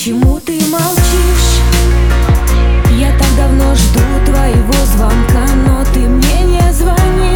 Почему ты молчишь? Я так давно жду твоего звонка, но ты мне не звонишь.